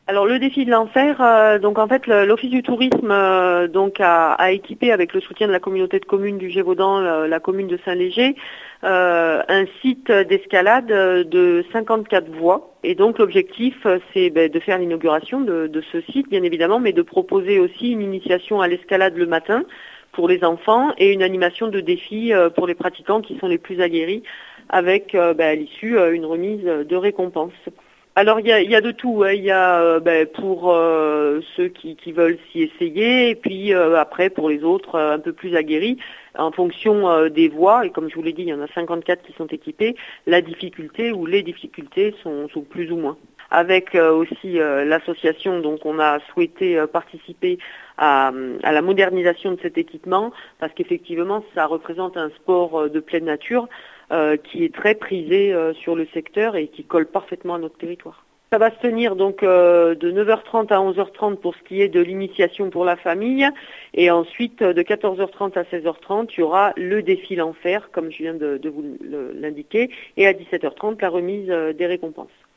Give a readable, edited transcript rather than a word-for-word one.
Alors le défi de l'enfer, donc en fait l'Office du tourisme a équipé avec le soutien de la communauté de communes du Gévaudan, la commune de Saint-Léger, un site d'escalade de 54 voies. Et donc l'objectif c'est de faire l'inauguration de ce site bien évidemment, mais de proposer aussi une initiation à l'escalade le matin pour les enfants et une animation de défis pour les pratiquants qui sont les plus aguerris avec à l'issue une remise de récompenses. Alors il y a de tout, hein. Il y a pour ceux qui veulent s'y essayer et puis après pour les autres un peu plus aguerris en fonction des voies, et comme je vous l'ai dit il y en a 54 qui sont équipées, la difficulté ou les difficultés sont plus ou moins. Avec aussi l'association, donc on a souhaité participer à la modernisation de cet équipement parce qu'effectivement ça représente un sport de pleine nature qui est très prisé sur le secteur et qui colle parfaitement à notre territoire. Ça va se tenir donc de 9h30 à 11h30 pour ce qui est de l'initiation pour la famille, et ensuite de 14h30 à 16h30 il y aura le défi l'enfer comme je viens de vous l'indiquer, et à 17h30 la remise des récompenses.